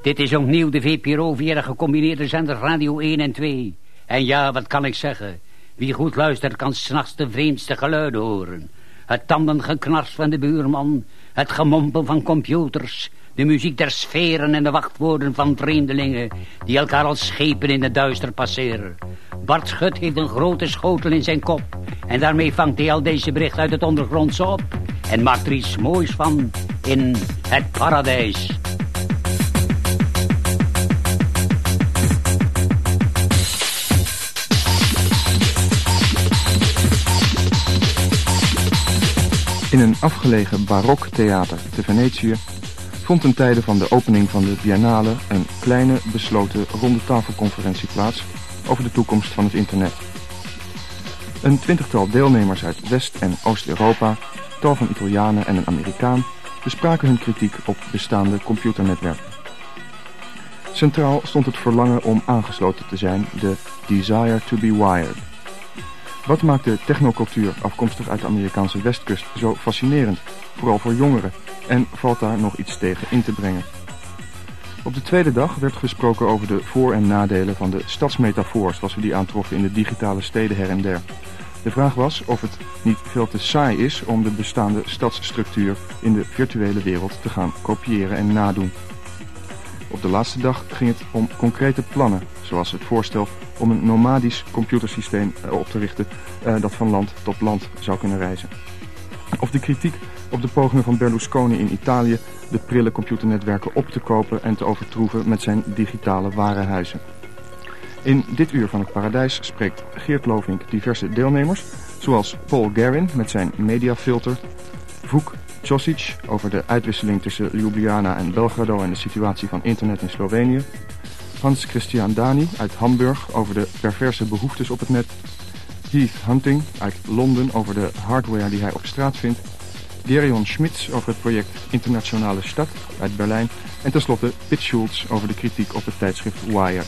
Dit is opnieuw de VPRO via de gecombineerde zender Radio 1 en 2. En ja, wat kan ik zeggen? Wie goed luistert kan 's nachts de vreemdste geluiden horen. Het tandengeknars van de buurman, het gemompel van computers, de muziek der sferen en de wachtwoorden van vreemdelingen die elkaar als schepen in het duister passeren. Bart Schut heeft een grote schotel in zijn kop en daarmee vangt hij al deze berichten uit het ondergrondse op en maakt er iets moois van in het paradijs. In een afgelegen baroktheater te Venetië vond ten tijde van de opening van de Biennale een kleine besloten rondetafelconferentie plaats over de toekomst van het internet. Een 20-tal deelnemers uit West- en Oost-Europa, tal van Italianen en een Amerikaan bespraken hun kritiek op bestaande computernetwerken. Centraal stond het verlangen om aangesloten te zijn, de desire to be wired. Wat maakt de technocultuur afkomstig uit de Amerikaanse westkust zo fascinerend, vooral voor jongeren, en valt daar nog iets tegen in te brengen? Op de tweede dag werd gesproken over de voor- en nadelen van de stadsmetafoor, zoals we die aantroffen in de digitale steden her en der. De vraag was of het niet veel te saai is om de bestaande stadsstructuur in de virtuele wereld te gaan kopiëren en nadoen. Op de laatste dag ging het om concrete plannen, zoals het voorstel om een nomadisch computersysteem op te richten dat van land tot land zou kunnen reizen. Of de kritiek op de pogingen van Berlusconi in Italië de prille computernetwerken op te kopen en te overtroeven met zijn digitale warenhuizen. In dit uur van het paradijs spreekt Geert Lovink diverse deelnemers, zoals Paul Guerin met zijn mediafilter, Vuk Ćosić over de uitwisseling tussen Ljubljana en Belgrado en de situatie van internet in Slovenië, Hans Christian Dani uit Hamburg over de perverse behoeftes op het net, Heath Hunting uit Londen over de hardware die hij op straat vindt, Gerion Schmitz over het project Internationale Stad uit Berlijn en tenslotte Pitt Schultz over de kritiek op het tijdschrift Wired.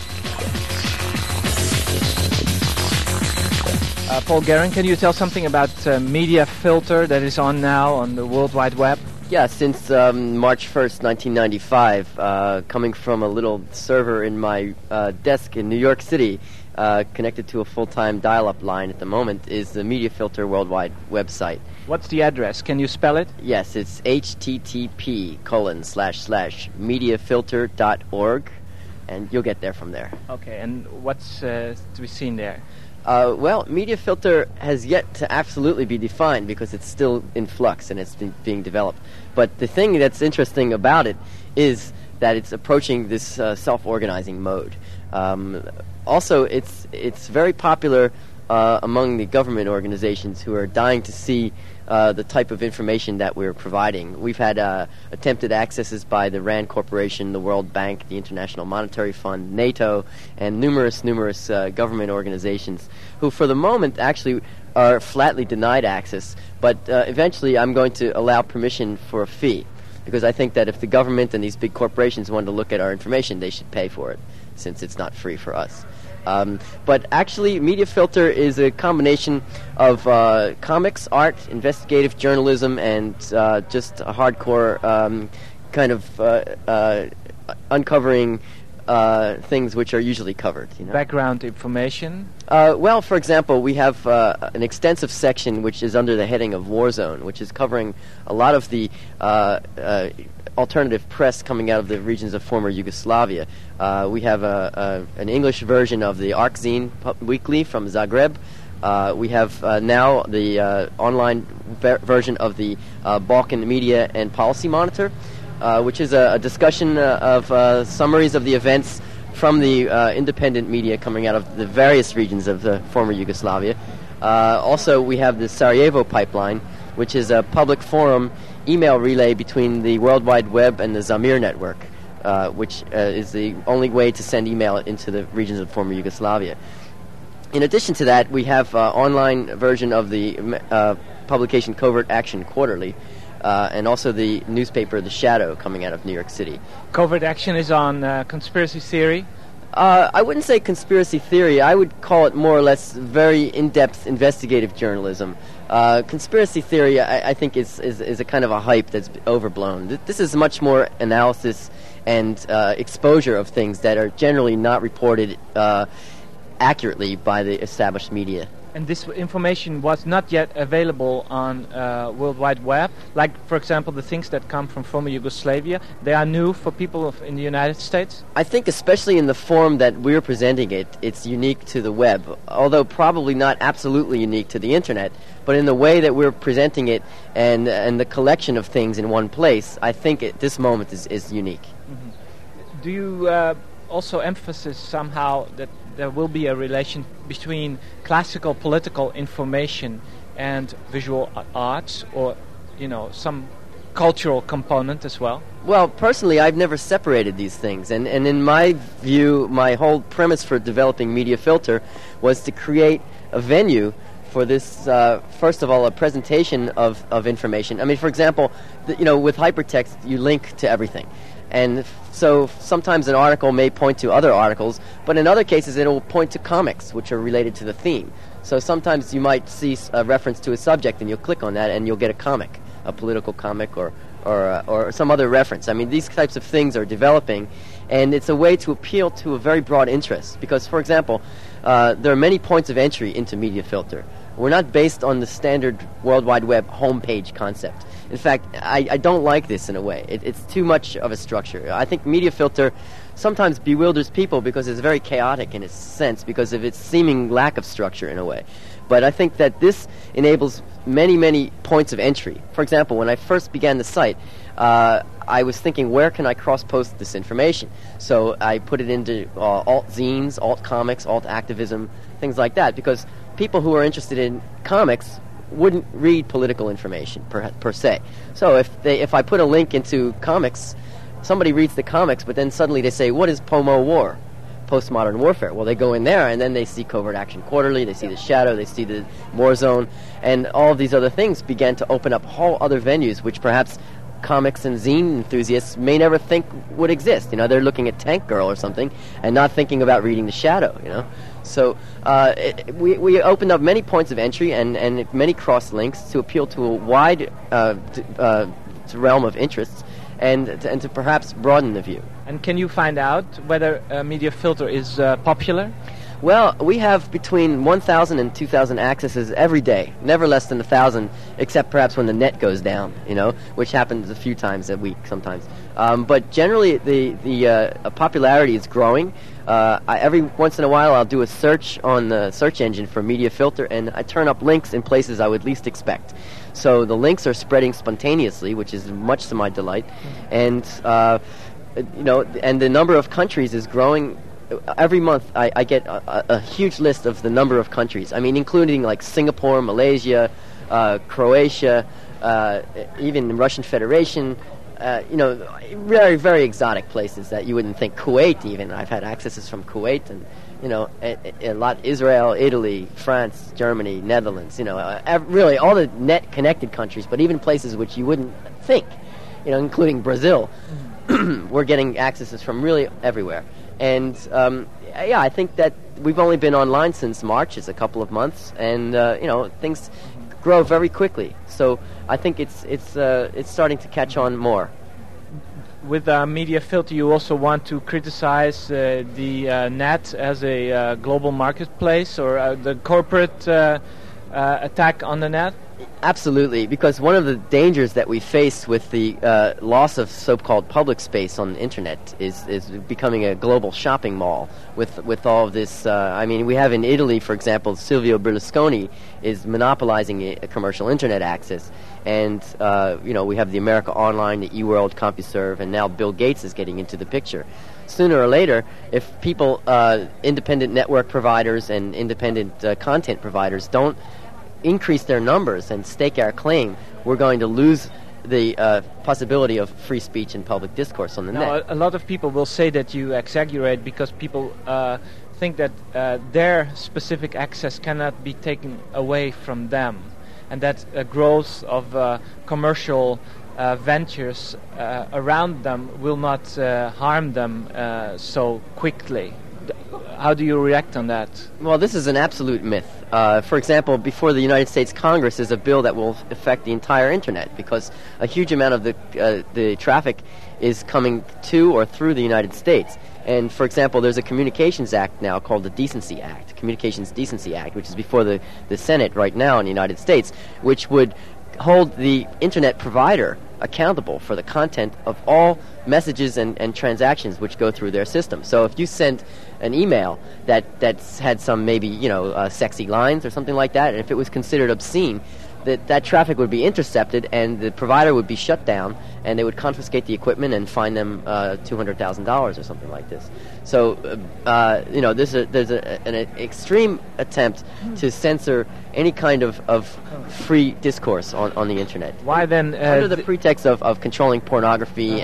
Paul Guerin, can you tell something about Media Filter that is on now on the World Wide Web? Yeah, since March 1st, 1995, coming from a little server in my desk in New York City, connected to a full-time dial-up line at the moment, is the Media Filter Worldwide website. What's the address? Can you spell it? Yes, it's http://mediafilter.org, and you'll get there from there. Okay, and what's to be seen there? Well, Media Filter has yet to absolutely be defined because it's still in flux and it's being developed. But the thing that's interesting about it is that it's approaching this self-organizing mode. Also, it's very popular among the government organizations who are dying to see the type of information that we're providing. We've had attempted accesses by the RAND Corporation, the World Bank, the International Monetary Fund, NATO, and numerous government organizations who for the moment actually are flatly denied access, but eventually I'm going to allow permission for a fee, because I think that if the government and these big corporations want to look at our information, they should pay for it, since it's not free for us. But actually, Media Filter is a combination of comics, art, investigative journalism, and just a hardcore kind of uncovering things which are usually covered. You know? Background information? Well, for example, we have an extensive section which is under the heading of Warzone, which is covering a lot of the alternative press coming out of the regions of former Yugoslavia. We have an English version of the Arkzine Weekly from Zagreb. We have now the online version of the Balkan Media and Policy Monitor, which is a discussion of summaries of the events from the independent media coming out of the various regions of the former Yugoslavia. Also, we have the Sarajevo Pipeline, which is a public forum email relay between the World Wide Web and the Zamir network, which is the only way to send email into the regions of former Yugoslavia. In addition to that, we have online version of the publication Covert Action Quarterly, and also the newspaper The Shadow coming out of New York City. Covert Action is on conspiracy theory? I wouldn't say conspiracy theory. I would call it more or less very in-depth investigative journalism. Conspiracy theory, I think, is a kind of a hype that's overblown. This is much more analysis and exposure of things that are generally not reported accurately by the established media. And this information was not yet available on World Wide Web. Like, for example, the things that come from former Yugoslavia, they are new for people in the United States? I think especially in the form that we're presenting it, it's unique to the web, although probably not absolutely unique to the Internet. But in the way that we're presenting it and the collection of things in one place, I think at this moment is unique. Mm-hmm. Do you also emphasize somehow that there will be a relation between classical political information and visual arts, or, some cultural component as well? Well, personally, I've never separated these things. And in my view, my whole premise for developing Media Filter was to create a venue for this, first of all, a presentation of information. I mean, for example, with hypertext, you link to everything. And so sometimes an article may point to other articles, but in other cases it will point to comics, which are related to the theme. So sometimes you might see a reference to a subject, and you'll click on that, and you'll get a comic, a political comic or some other reference. I mean, these types of things are developing, and it's a way to appeal to a very broad interest. Because, for example, there are many points of entry into Media Filter. We're not based on the standard World Wide Web homepage concept. In fact, I don't like this in a way. It's too much of a structure. I think Media Filter sometimes bewilders people because it's very chaotic in its sense, because of its seeming lack of structure in a way. But I think that this enables many, many points of entry. For example, when I first began the site, I was thinking, where can I cross-post this information? So I put it into alt-zines, alt-comics, alt-activism, things like that, because people who are interested in comics wouldn't read political information per se. So if I put a link into comics, somebody reads the comics, but then suddenly they say, what is POMO War? Postmodern warfare. Well, they go in there, and then they see Covert Action Quarterly, they see The Shadow, they see the War Zone, and all of these other things began to open up whole other venues which perhaps comics and zine enthusiasts may never think would exist. They're looking at Tank Girl or something and not thinking about reading The Shadow, So we opened up many points of entry and many cross-links to appeal to a wide realm of interests and to perhaps broaden the view. And can you find out whether Media Filter is popular? Well, we have between 1,000 and 2,000 accesses every day, never less than 1,000, except perhaps when the net goes down, which happens a few times a week sometimes. But generally, the popularity is growing. Every once in a while, I'll do a search on the search engine for Media Filter, and I turn up links in places I would least expect. So the links are spreading spontaneously, which is much to my delight, and and the number of countries is growing. Every month I get a huge list of the number of countries. I mean, including like Singapore, Malaysia, Croatia, even the Russian Federation, very, very exotic places that you wouldn't think. Kuwait even. I've had accesses from Kuwait and, a lot Israel, Italy, France, Germany, Netherlands, really all the net connected countries, but even places which you wouldn't think, including Brazil. We're getting accesses from really everywhere. And, I think that we've only been online since March. It's a couple of months. And, things grow very quickly. So I think it's starting to catch on more. With Media Filter, you also want to criticize the net as a global marketplace or the corporate attack on the net? Absolutely, because one of the dangers that we face with the loss of so-called public space on the internet is becoming a global shopping mall with all of this. We have in Italy, for example, Silvio Berlusconi is monopolizing a commercial internet access, and we have the America Online, the eWorld, CompuServe, and now Bill Gates is getting into the picture. Sooner or later, if people, independent network providers and independent content providers don't increase their numbers and stake our claim, we're going to lose the possibility of free speech and public discourse on the net. A lot of people will say that you exaggerate because people think that their specific access cannot be taken away from them, and that growth of commercial ventures around them will not harm them so quickly. How do you react on that? Well, this is an absolute myth. For example, before the United States Congress is a bill that will affect the entire Internet, because a huge amount of the traffic is coming to or through the United States. And, for example, there's a Communications Act now called the Decency Act, Communications Decency Act, which is before the Senate right now in the United States, which would hold the Internet provider accountable for the content of all messages and transactions which go through their system. So if you sent an email that's had some maybe, sexy lines or something like that, and if it was considered obscene, that traffic would be intercepted and the provider would be shut down, and they would confiscate the equipment and fine them $200,000 or something like this. So, there's an extreme attempt to censor any kind of free discourse on the Internet. Why then? Under the pretext of controlling pornography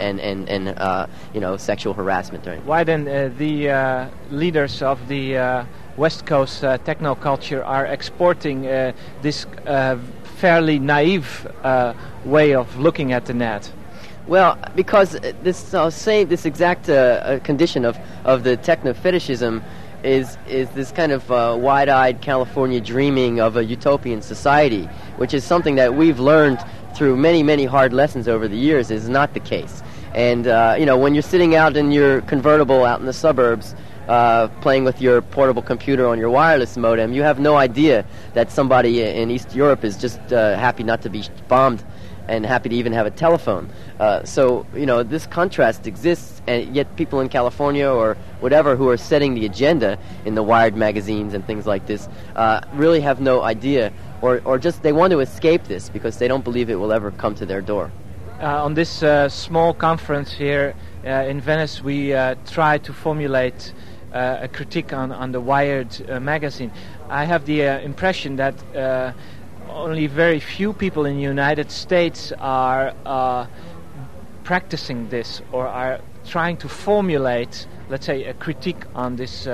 and sexual harassment. Right? Why then the leaders of the West Coast techno culture are exporting this fairly naive way of looking at the net? Well, because this exact condition of the techno fetishism is this kind of wide-eyed California dreaming of a utopian society, which is something that we've learned through many, many hard lessons over the years is not the case. And when you're sitting out in your convertible out in the suburbs, playing with your portable computer on your wireless modem, you have no idea that somebody in East Europe is just happy not to be bombed and happy to even have a telephone. So this contrast exists, and yet people in California or whatever who are setting the agenda in the Wired magazines and things like this really have no idea, or just they want to escape this because they don't believe it will ever come to their door. On this small conference here in Venice, we try to formulate a critique on the Wired magazine. I have the impression that only very few people in the United States are practicing this or are trying to formulate, let's say, a critique on this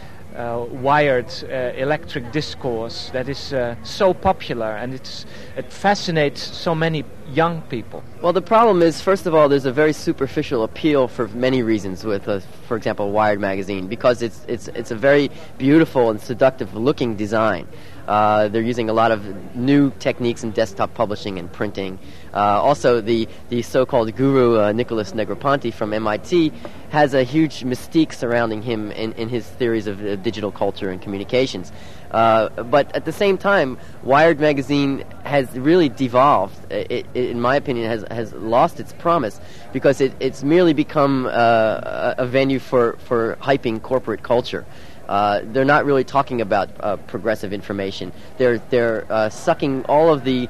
wired electric discourse that is so popular, and it fascinates so many young people. Well, the problem is, first of all, there's a very superficial appeal for many reasons with, for example, Wired magazine, because it's a very beautiful and seductive-looking design. They're using a lot of new techniques in desktop publishing and printing. Also, the so-called guru Nicholas Negroponte from MIT has a huge mystique surrounding him in his theories of digital culture and communications. But at the same time, Wired magazine has really devolved. It, in my opinion, has lost its promise because it's merely become a venue for hyping corporate culture. They're not really talking about progressive information. They're sucking all of the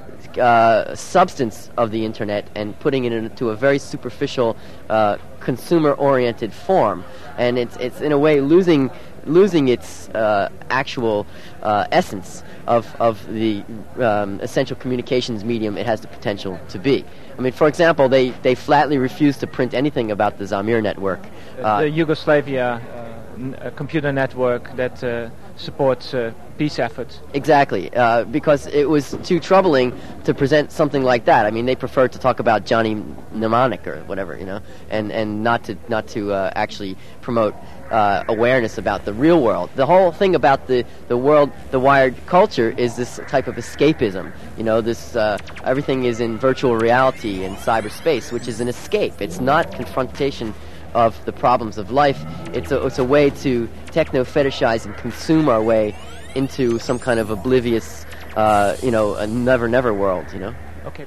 substance of the internet and putting it into a very superficial, consumer-oriented form, and it's in a way losing its actual essence of the essential communications medium it has the potential to be. I mean, for example, they flatly refuse to print anything about the Zamir network. The Yugoslavia computer network that supports peace efforts. Exactly, because it was too troubling to present something like that. I mean, they prefer to talk about Johnny Mnemonic or whatever, and not to actually promote awareness about the real world. The whole thing about the world, the wired culture, is this type of escapism. This everything is in virtual reality and cyberspace, which is an escape. It's not confrontation of the problems of life. It's a way to techno-fetishize and consume our way into some kind of oblivious, a never world, Okay.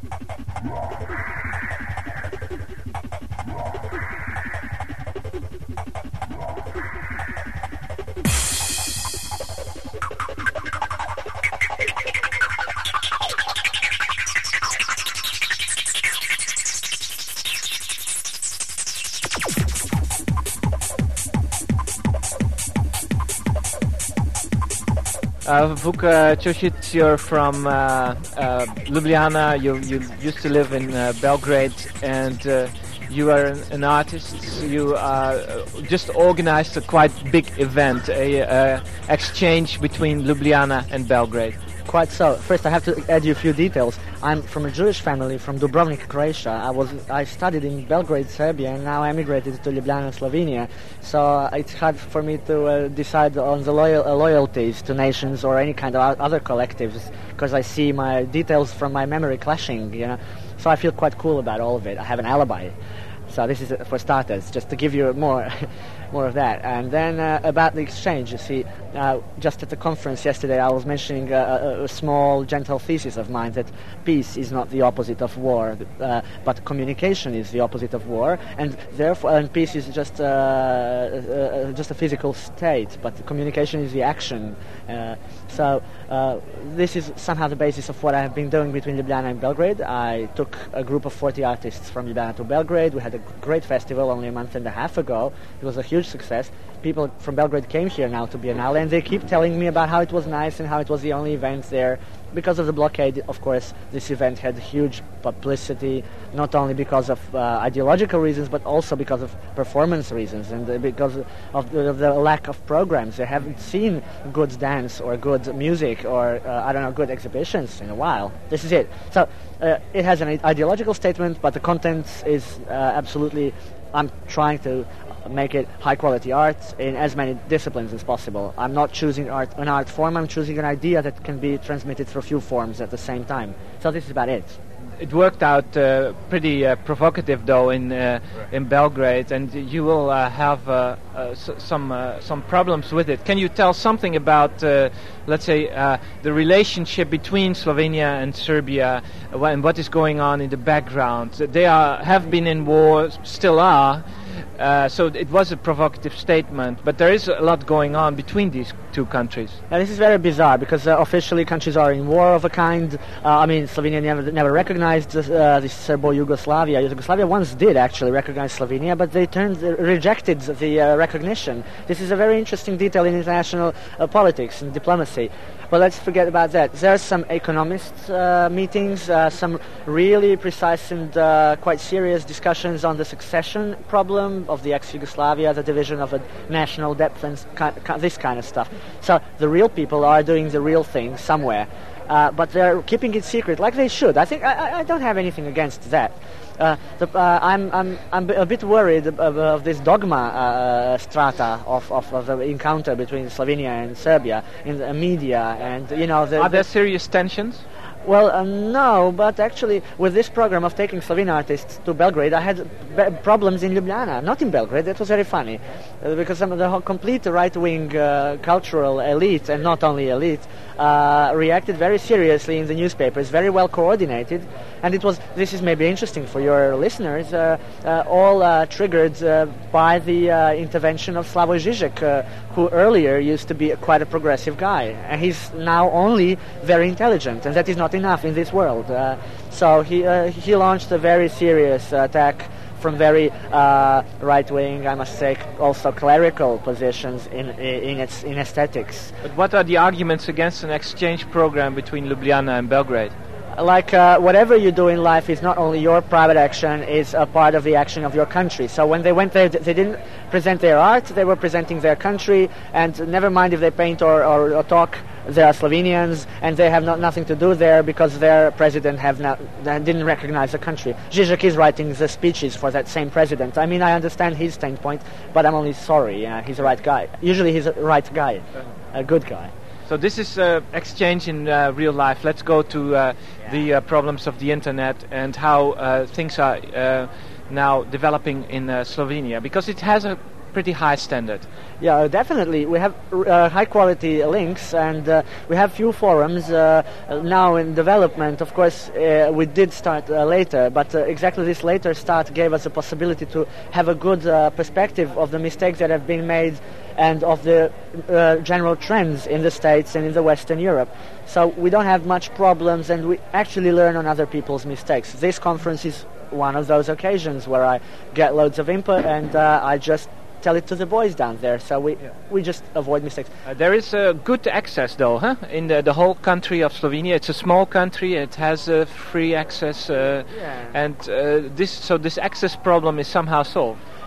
Vuk Čosić, you're from Ljubljana. You used to live in Belgrade, and you are an artist. You just organized a quite big event, a exchange between Ljubljana and Belgrade. quite so. First, I have to add you a few details. I'm from a Jewish family from Dubrovnik, Croatia. I studied in Belgrade, Serbia, and now emigrated to Ljubljana, Slovenia. So it's hard for me to decide on the loyalties to nations or any kind of other collectives, because I see my details from my memory clashing, you know. So I feel quite cool about all of it. I have an alibi. So this is for starters, just to give you more of that. And then about the exchange, you see, just at the conference yesterday I was mentioning a small, gentle thesis of mine that peace is not the opposite of war, but communication is the opposite of war, and therefore, and peace is just a physical state, but communication is the action. So this is somehow the basis of what I have been doing between Ljubljana and Belgrade. I took a group of 40 artists from Ljubljana to Belgrade. We had a great festival only a month and a half ago. It was a huge success. People from Belgrade came here now to Biennale, and they keep telling me about how it was nice and how it was the only event there. Because of the blockade, of course, this event had huge publicity, not only because of ideological reasons, but also because of performance reasons, and because of the lack of programs. They haven't seen good dance or good music or, good exhibitions in a while. This is it. So it has an ideological statement, but the content is absolutely... I'm trying to make it high-quality art in as many disciplines as possible. I'm not choosing an art form, I'm choosing an idea that can be transmitted through a few forms at the same time. So this is about it. It worked out pretty provocative, though, in Belgrade, and you will have some problems with it. Can you tell something about, let's say, the relationship between Slovenia and Serbia, and what is going on in the background? They have been in war, still are. So it was a provocative statement, but there is a lot going on between these two countries. Now, this is very bizarre because officially countries are in war of a kind. Slovenia never recognized this Serbo-Yugoslavia. Yugoslavia once did actually recognize Slovenia, but they rejected the recognition. This is a very interesting detail in international politics and diplomacy. But let's forget about that. There are some economist meetings, some really precise and quite serious discussions on the succession problem of the ex-Yugoslavia, the division of a national debt, and this kind of stuff. So the real people are doing the real thing somewhere, but they're keeping it secret, like they should. I think I don't have anything against that. I'm a bit worried of this dogma strata of the encounter between Slovenia and Serbia in the media, and are there serious tensions? Well, no, but actually with this program of taking Slovene artists to Belgrade, I had problems in Ljubljana, not in Belgrade. That was very funny, because some of the complete right-wing cultural elite, and not only elite, reacted very seriously in the newspapers, very well coordinated, and this is maybe interesting for your listeners, all triggered by the intervention of Slavoj Žižek, who earlier used to be quite a progressive guy, and he's now only very intelligent, and that is not enough in this world. So he launched a very serious attack from very right-wing, I must say, also clerical positions in aesthetics. But what are the arguments against an exchange program between Ljubljana and Belgrade? Like whatever you do in life is not only your private action, it's a part of the action of your country. So when they went there, they didn't present their art, they were presenting their country, and never mind if they paint or talk, they are Slovenians, and they have nothing to do there because their president didn't recognize the country. Žižek is writing the speeches for that same president. I mean, I understand his standpoint, but I'm only sorry. He's a right guy. Usually he's a right guy, a good guy. So this is exchange in real life. Let's go to the problems of the internet and how things are now developing in Slovenia, because it has a pretty high standard. Yeah, definitely. We have high-quality links, and we have few forums now in development. Of course, we did start later, but exactly this later start gave us a possibility to have a good perspective of the mistakes that have been made and of the general trends in the States and in the Western Europe. So we don't have much problems, and we actually learn on other people's mistakes. This conference is one of those occasions where I get loads of input, and I just tell it to the boys down there, so we just avoid mistakes. There is good access, though, in the whole country of Slovenia. It's a small country, it has free access, and this access problem is somehow solved.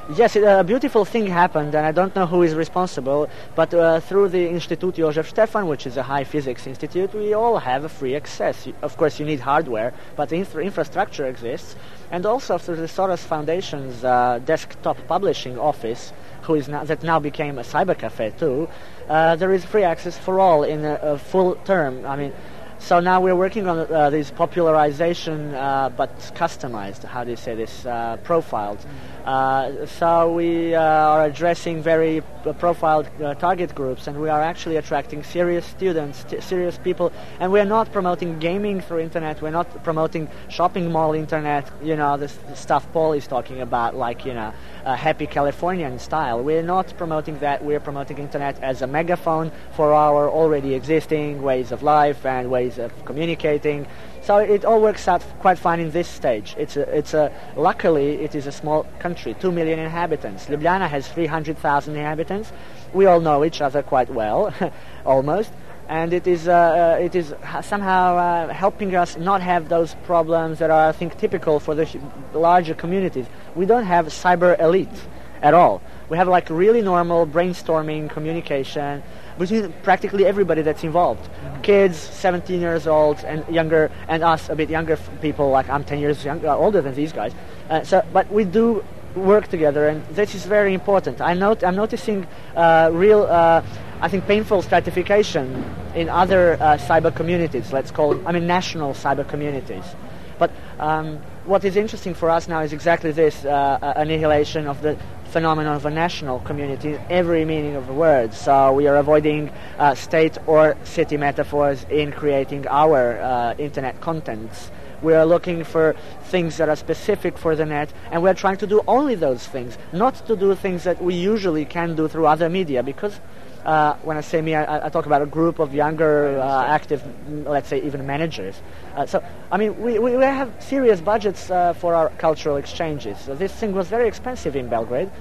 Yes, a beautiful thing happened, and I don't know who is responsible, but through the Institut Josef Stefan, which is a high physics institute, we all have a free access. Of course, you need hardware, but the infrastructure exists. And also through the Soros Foundation's desktop publishing office, that now became a cybercafe too, there is free access for all in a full term. I mean, so now we're working on this popularization, but customized, how do you say this, profiled. So we are addressing very profiled target groups, and we are actually attracting serious students, serious people, and we're not promoting gaming through internet, we're not promoting shopping mall internet, the stuff Paul is talking about, like, happy Californian style. We're not promoting that, we're promoting internet as a megaphone for our already existing ways of life and ways of communicating. So it all works out quite fine in this stage. Luckily, it is a small country, 2 million inhabitants. Ljubljana has 300,000 inhabitants. We all know each other quite well, almost. And it is somehow helping us not have those problems that are, I think, typical for the larger communities. We don't have cyber elite at all. We have like really normal brainstorming communication between practically everybody that's involved. Kids, 17 years old and younger, and us, a bit younger people, like I'm 10 years older than these guys. But we do work together, and this is very important. I'm noticing real, I think, painful stratification in other cyber communities, let's call it, national cyber communities. But what is interesting for us now is exactly this, annihilation of the phenomenon of a national community in every meaning of the word. So we are avoiding state or city metaphors in creating our internet contents. We are looking for things that are specific for the net, and we're trying to do only those things, not to do things that we usually can do through other media, because when I say me, I talk about a group of younger, active, let's say even managers. We have serious budgets for our cultural exchanges. So this thing was very expensive in Belgrade.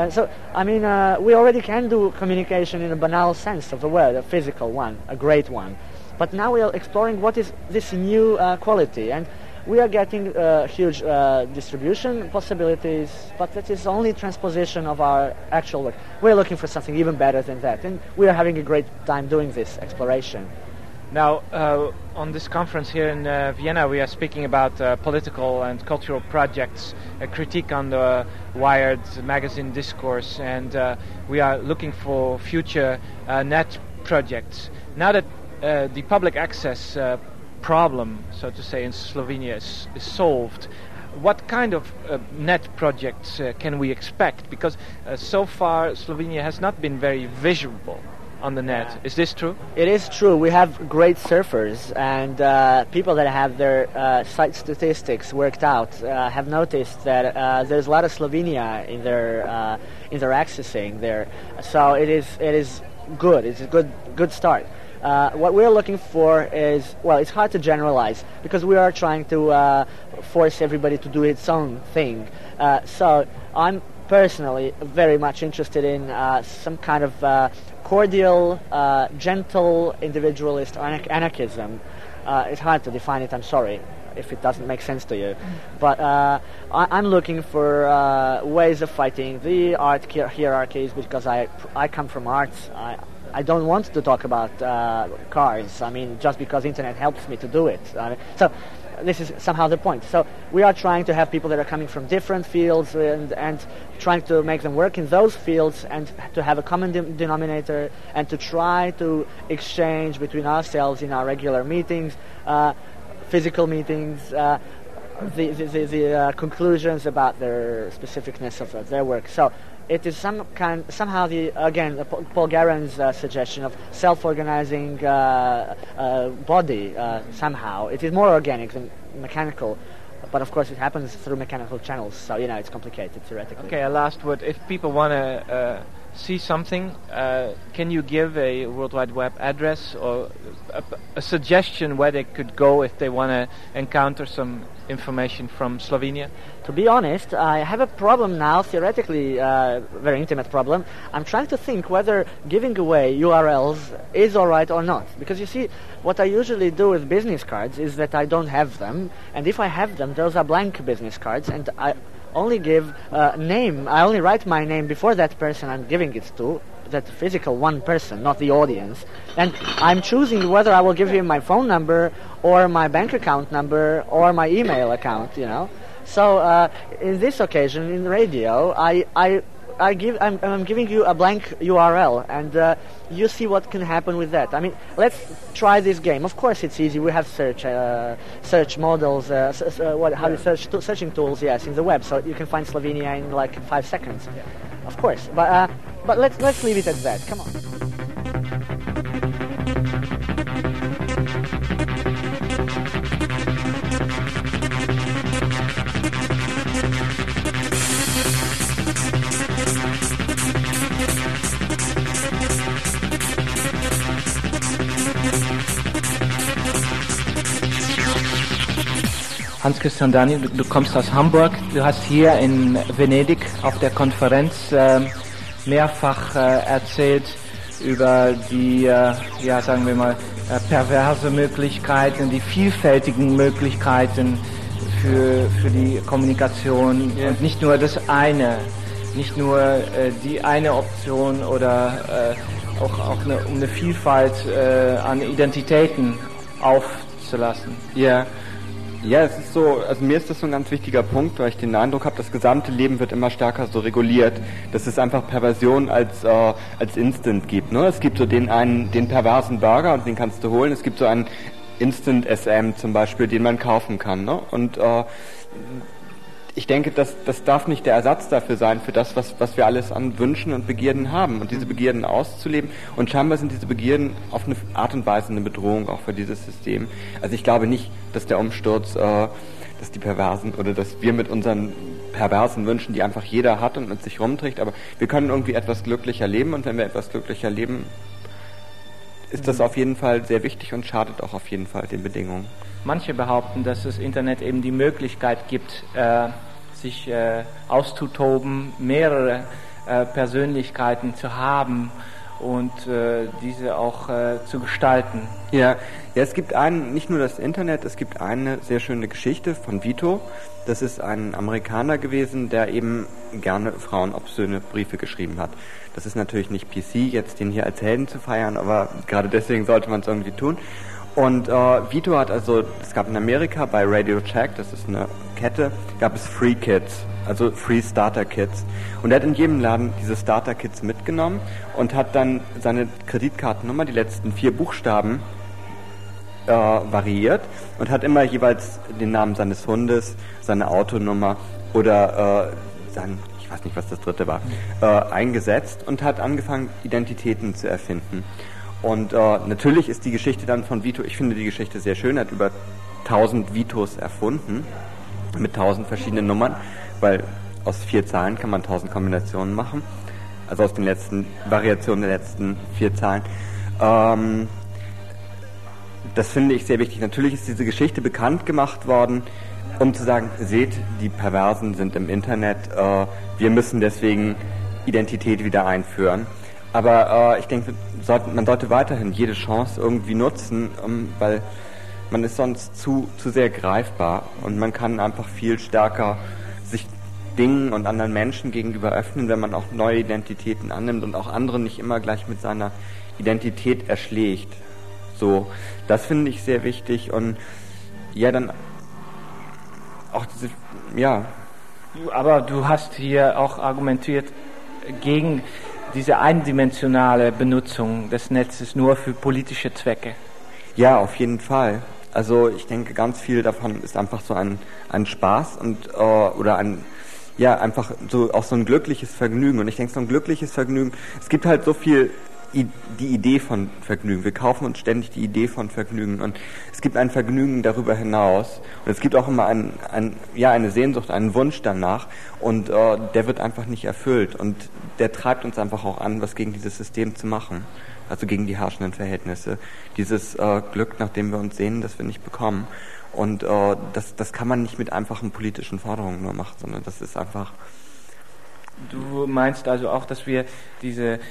We already can do communication in a banal sense of the word, a physical one, a great one. But now we are exploring what is this new quality, and we are getting huge distribution possibilities, but that is only transposition of our actual work. We're looking for something even better than that, and we are having a great time doing this exploration. Now, on this conference here in Vienna, we are speaking about political and cultural projects, a critique on the Wired magazine discourse, and we are looking for future net projects. Now that the public access problem, so to say, in Slovenia is solved, what kind of net projects can we expect? Because so far Slovenia has not been very visible on the net. Is this true? It is true. We have great surfers, and people that have their site statistics worked out have noticed that there's a lot of Slovenia in their accessing there. So it is good. It's a good start. What we're looking for is, well, it's hard to generalize because we are trying to force everybody to do its own thing. So I'm personally very much interested in some kind of cordial, gentle, individualist anarchism. It's hard to define it, I'm sorry if it doesn't make sense to you. But I'm looking for ways of fighting the art hierarchies, because I come from arts. I don't want to talk about cars, just because internet helps me to do it. So this is somehow the point. So we are trying to have people that are coming from different fields and trying to make them work in those fields and to have a common denominator and to try to exchange between ourselves in our regular meetings, physical meetings, the conclusions about their specificness of their work. So it is somehow Paul Garen's suggestion of self-organizing body. Somehow it is more organic than mechanical, but of course it happens through mechanical channels. So it's complicated theoretically. Okay, a last word. If people want to see something, can you give a World Wide Web address or a suggestion where they could go if they want to encounter some information from Slovenia? To be honest, I have a problem now, theoretically very intimate problem. I'm trying to think whether giving away URLs is alright or not. Because you see, what I usually do with business cards is that I don't have them, and if I have them, those are blank business cards, and only give a name. I only write my name before that person I'm giving it to, that physical one person, not the audience. And I'm choosing whether I will give him my phone number or my bank account number or my email account, you know. So in this occasion, in radio, I'm giving you a blank URL, and you see what can happen with that. I mean, let's try this game. Of course, it's easy. We have search models, searching tools, yes, in the web, so you can find Slovenia in like 5 seconds. Yeah. Of course, but let's leave it at that. Come on. Hans-Christian Daniel, du kommst aus Hamburg. Du hast hier in Venedig auf der Konferenz mehrfach erzählt über die, sagen wir mal, perverse Möglichkeiten, die vielfältigen Möglichkeiten für die Kommunikation. Ja. Und nicht nur das eine, nicht nur die eine Option oder auch um eine Vielfalt an Identitäten aufzulassen. Ja. Ja, es ist so, also mir ist das so ein ganz wichtiger Punkt, weil ich den Eindruck habe, das gesamte Leben wird immer stärker so reguliert, dass es einfach Perversion als Instant gibt. Ne? Es gibt so den perversen Burger und den kannst du holen. Es gibt so einen Instant SM zum Beispiel, den man kaufen kann. Ne? Und ich denke, das darf nicht der Ersatz dafür sein, für das, was wir alles an Wünschen und Begierden haben und diese Begierden auszuleben. Und scheinbar sind diese Begierden auf eine Art und Weise eine Bedrohung auch für dieses System. Also ich glaube nicht, dass der Umsturz, dass die Perversen oder dass wir mit unseren perversen Wünschen, die einfach jeder hat und mit sich rumträgt, aber wir können irgendwie etwas glücklicher leben, und wenn wir etwas glücklicher leben, ist das auf jeden Fall sehr wichtig und schadet auch auf jeden Fall den Bedingungen. Manche behaupten, dass das Internet eben die Möglichkeit gibt, sich auszutoben, mehrere Persönlichkeiten zu haben und diese auch zu gestalten. Ja, es gibt nicht nur das Internet, es gibt eine sehr schöne Geschichte von Vito. Das ist ein Amerikaner gewesen, der eben gerne Frauen obszöne Briefe geschrieben hat. Das ist natürlich nicht PC, jetzt den hier als Helden zu feiern, aber gerade deswegen sollte man es irgendwie tun. Und Vito hat es gab in Amerika bei Radio Shack, das ist eine Kette, gab es Free Kids, also Free Starter Kits. Und er hat in jedem Laden diese Starter Kits mitgenommen und hat dann seine Kreditkartennummer, die letzten 4 Buchstaben, variiert und hat immer jeweils den Namen seines Hundes, seine Autonummer oder ich weiß nicht, was das dritte war, eingesetzt und hat angefangen, Identitäten zu erfinden. Und natürlich ist die Geschichte dann von Vito, ich finde die Geschichte sehr schön, er hat über 1000 Vitos erfunden, mit 1000 verschiedenen Nummern, weil aus 4 Zahlen kann man 1000 Kombinationen machen, also aus den letzten Variationen der letzten 4 Zahlen. Das finde ich sehr wichtig. Natürlich ist diese Geschichte bekannt gemacht worden, um zu sagen, seht, die Perversen sind im Internet, wir müssen deswegen Identität wieder einführen. Aber ich denke, man sollte weiterhin jede Chance irgendwie nutzen, weil man ist sonst zu sehr greifbar und man kann einfach viel stärker sich Dingen und anderen Menschen gegenüber öffnen, wenn man auch neue Identitäten annimmt und auch andere nicht immer gleich mit seiner Identität erschlägt. So, das finde ich sehr wichtig und ja, dann auch diese, ja. Aber du hast hier auch argumentiert gegen diese eindimensionale Benutzung des Netzes nur für politische Zwecke. Ja, auf jeden Fall. Also ich denke, ganz viel davon ist einfach so ein Spaß und oder einfach so auch so ein glückliches Vergnügen. Und ich denke, so ein glückliches Vergnügen, es gibt halt so viel die Idee von Vergnügen. Wir kaufen uns ständig die Idee von Vergnügen und es gibt ein Vergnügen darüber hinaus und es gibt auch immer eine Sehnsucht, einen Wunsch danach und der wird einfach nicht erfüllt und der treibt uns einfach auch an, was gegen dieses System zu machen, also gegen die herrschenden Verhältnisse. Dieses Glück, nach dem wir uns sehnen, das wir nicht bekommen und das kann man nicht mit einfachen politischen Forderungen nur machen, sondern das ist einfach... Du meinst also auch, dass wir diese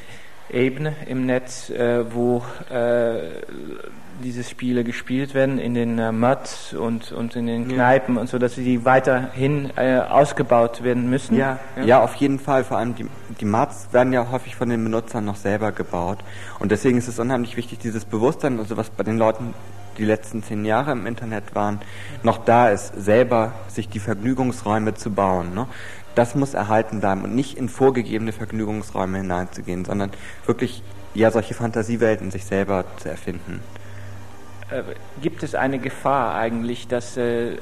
Ebene im Netz, wo diese Spiele gespielt werden, in den Mud und in den Kneipen und so, dass sie weiterhin ausgebaut werden müssen. Ja, auf jeden Fall. Vor allem die Muds werden ja häufig von den Benutzern noch selber gebaut. Und deswegen ist es unheimlich wichtig, dieses Bewusstsein, also was bei den Leuten die letzten 10 Jahre im Internet waren, noch da ist, selber sich die Vergnügungsräume zu bauen. Ne? Das muss erhalten bleiben und nicht in vorgegebene Vergnügungsräume hineinzugehen, sondern wirklich solche Fantasiewelten sich selber zu erfinden. Gibt es eine Gefahr eigentlich, dass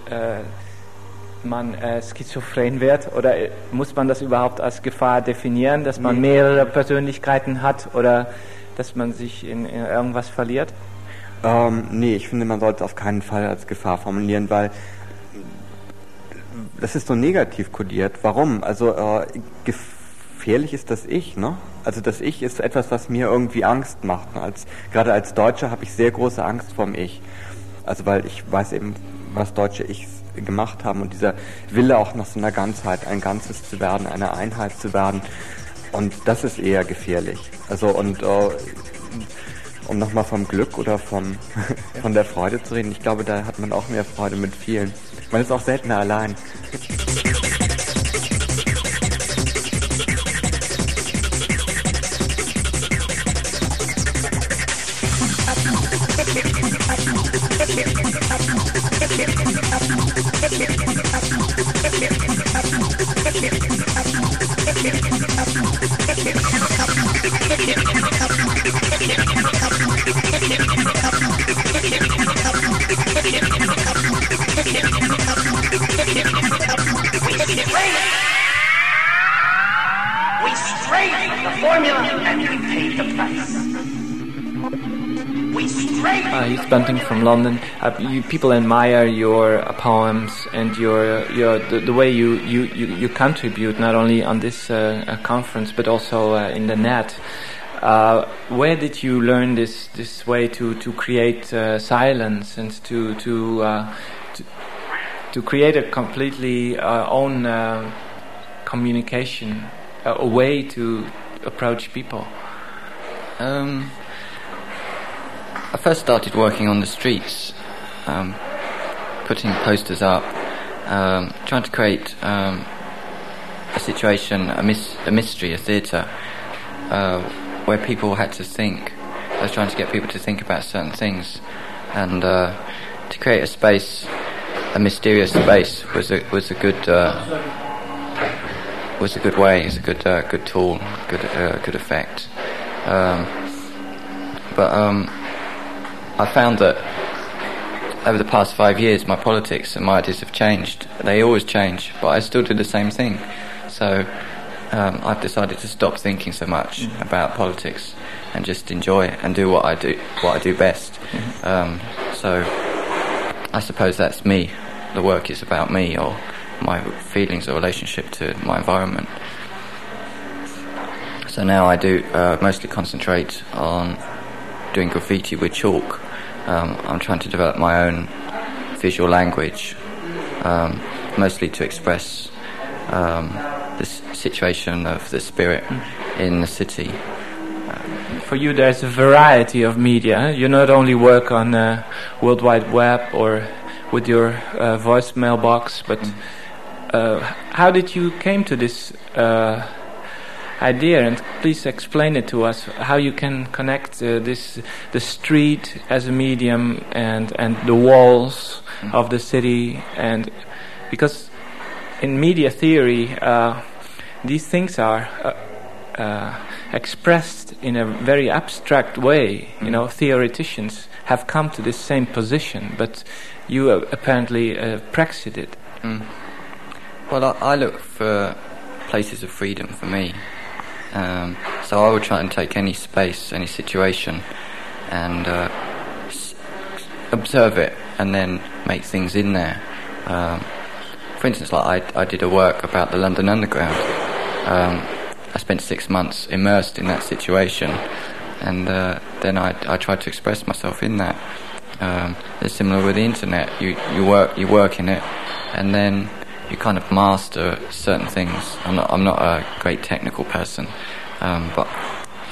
man schizophren wird, oder muss man das überhaupt als Gefahr definieren, dass man mehrere Persönlichkeiten hat oder dass man sich in irgendwas verliert? Nee, ich finde, man sollte es auf keinen Fall als Gefahr formulieren, weil das ist so negativ kodiert. Warum? Also gefährlich ist das Ich, ne? Also das Ich ist etwas, was mir irgendwie Angst macht. Ne? Gerade als Deutscher habe ich sehr große Angst vorm Ich. Also weil ich weiß eben, was deutsche Ichs gemacht haben und dieser Wille auch nach so einer Ganzheit, ein Ganzes zu werden, eine Einheit zu werden. Und das ist eher gefährlich. Also um nochmal vom Glück oder von der Freude zu reden, ich glaube, da hat man auch mehr Freude mit vielen. Man ist auch seltener allein. We strayed from the formula and we paid the price. We strayed. Heath Bunting from London. People admire your poems and the way you contribute not only on this conference but also in the net. Where did you learn this way to create silence and to create a completely own communication, a way to approach people? I first started working on the streets, putting posters up, trying to create a situation, a mystery, a theatre, where people had to think. I was trying to get people to think about certain things, and to create a space, a mysterious space, was a good way, is a good tool, good effect. But I found that over the past 5 years, my politics and my ideas have changed. They always change, but I still do the same thing. So I've decided to stop thinking so much about politics and just enjoy it and do what I do best. So I suppose that's me. The work is about me, or my feelings or relationship to my environment. So now I do mostly concentrate on doing graffiti with chalk. I'm trying to develop my own visual language, mostly to express this situation of the spirit in the city. For you, there's a variety of media. You not only work on World Wide Web or with your voicemail box, but how did you came to this idea? And please explain it to us. How you can connect the street as a medium and the walls of the city, and because in media theory these things are expressed in a very abstract way. You know, theoreticians have come to this same position, but you apparently practiced it. Well, I look for places of freedom for me. So I would try and take any space, any situation, and observe it, and then make things in there. For instance, like I did a work about the London Underground. I spent 6 months immersed in that situation, and then I tried to express myself in that. It's similar with the internet. You work in it, and then you kind of master certain things. I'm not a great technical person, but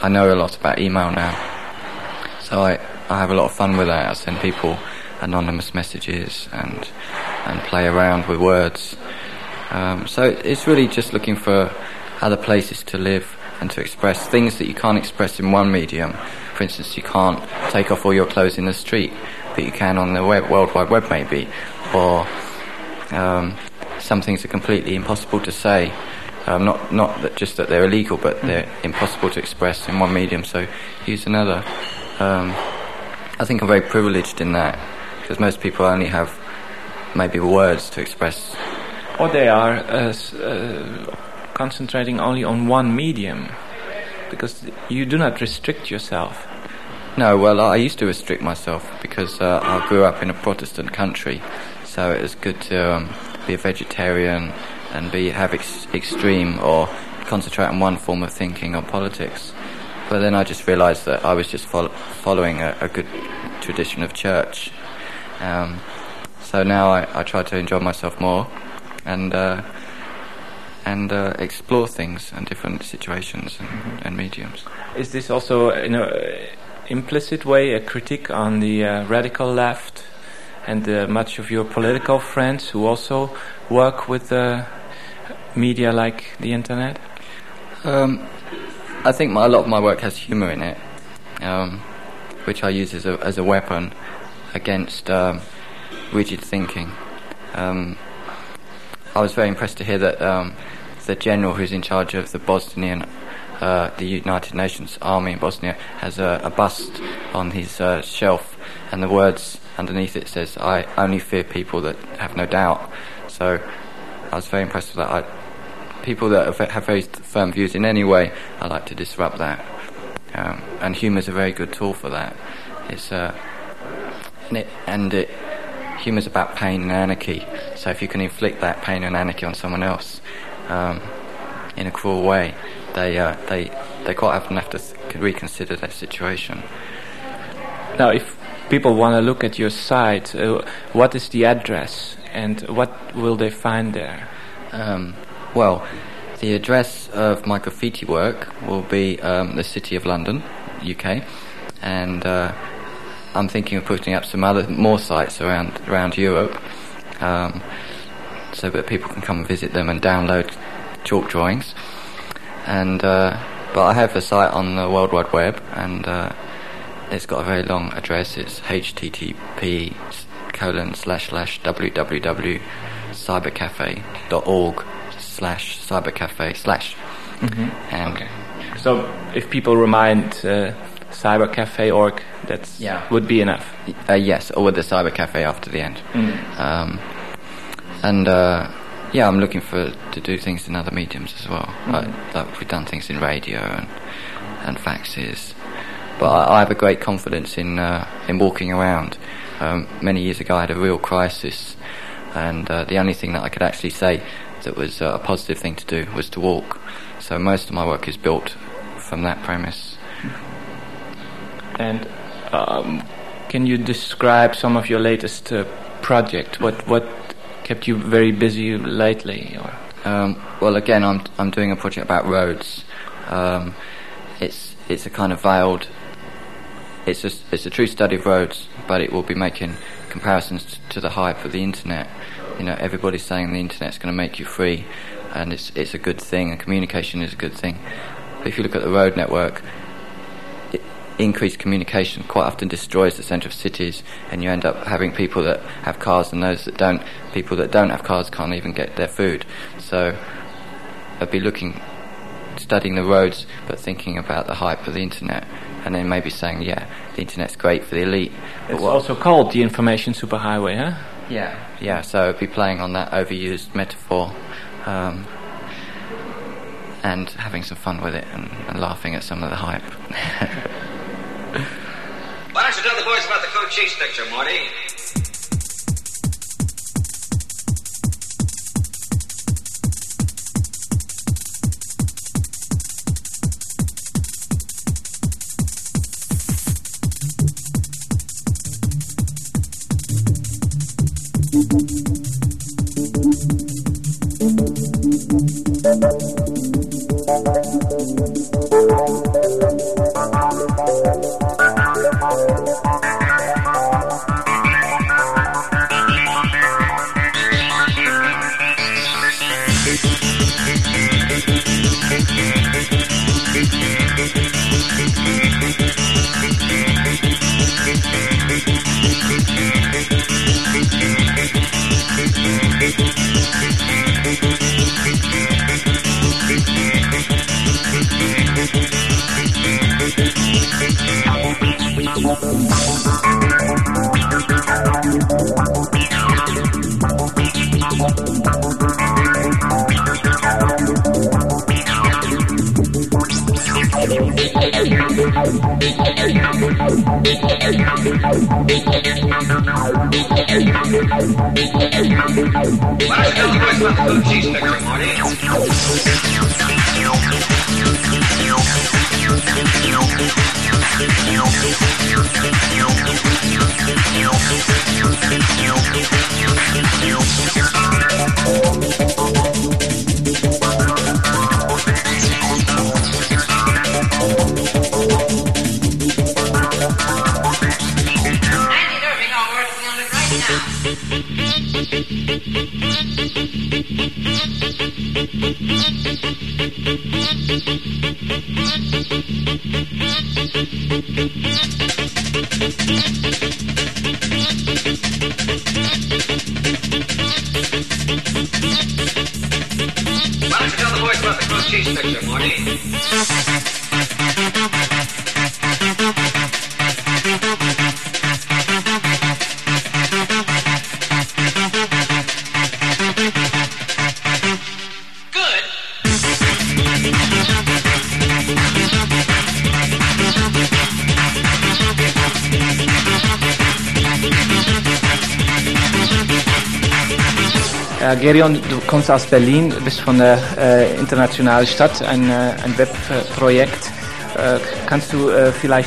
I know a lot about email now, so I have a lot of fun with that. I send people anonymous messages and play around with words. So it's really just looking for other places to live and to express things that you can't express in one medium. For instance, you can't take off all your clothes in the street, but you can on the World Wide Web maybe, or some things are completely impossible to say. Not that just that they're illegal, but they're impossible to express in one medium, so use another. I think I'm very privileged in that, because most people only have maybe words to express. Or they are concentrating only on one medium, because you do not restrict yourself. No, well, I used to restrict myself because I grew up in a Protestant country, so it was good to be a vegetarian and have extreme or concentrate on one form of thinking or politics. But then I just realised that I was just following a good tradition of church. So now I try to enjoy myself more and explore things and different situations and mediums. Is this also, in an implicit way, a critique on the radical left and much of your political friends who also work with media like the internet? I think a lot of my work has humour in it, which I use as a weapon against rigid thinking. I was very impressed to hear that the general who's in charge of the United Nations Army in Bosnia has a bust on his shelf, and the words underneath it says, "I only fear people that have no doubt." So I was very impressed with that. People that have very firm views in any way, I like to disrupt that. And humour is a very good tool for that. Humour's about pain and anarchy. So if you can inflict that pain and anarchy on someone else in a cruel way, they quite often have to reconsider their situation. Now, if people want to look at your site, what is the address and what will they find there? Well, the address of my graffiti work will be the City of London, UK, and I'm thinking of putting up some more sites around Europe, so that people can come and visit them and download chalk drawings. And but I have a site on the World Wide Web, and it's got a very long address. It's http://www.cybercafe.org/cybercafe/. And okay. So if people remind cybercafe.org, would be enough. Yes, or with the cybercafe after the end. I'm looking to do things in other mediums as well. Like we've done things in radio and faxes. But I have a great confidence in walking around. Many years ago I had a real crisis, and the only thing that I could actually say that was a positive thing to do was to walk. So most of my work is built from that premise. And can you describe some of your latest project? What kept you very busy lately? Or? Well, again, I'm doing a project about roads. It's a kind of veiled. It's a true study of roads, but it will be making comparisons to the hype of the internet. You know, everybody's saying the internet's going to make you free, and it's a good thing, and communication is a good thing. But if you look at the road network, increased communication quite often destroys the centre of cities, and you end up having people that have cars and those that don't. People that don't have cars can't even get their food. So I'd be studying the roads, but thinking about the hype of the internet, and then maybe saying, the internet's great for the elite. It's also called the information superhighway, huh? Yeah, so I'd be playing on that overused metaphor, and having some fun with it, and laughing at some of the hype. Why don't you tell the boys about the Cochise picture, Morty? Gerion, du kommst aus Berlin, bist von der Internationalen Stadt, ein Webprojekt. Kannst du vielleicht